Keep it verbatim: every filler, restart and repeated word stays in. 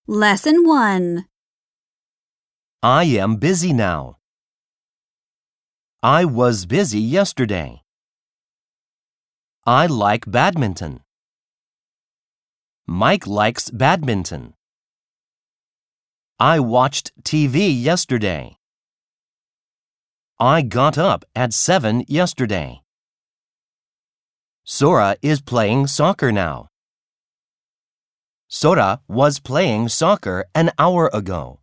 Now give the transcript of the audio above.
Lesson one. I am busy now. I was busy yesterday. I like badminton. Mike likes badminton. I watched T V yesterday. I got up at seven yesterday. Sora is playing soccer now. Sora was playing soccer an hour ago.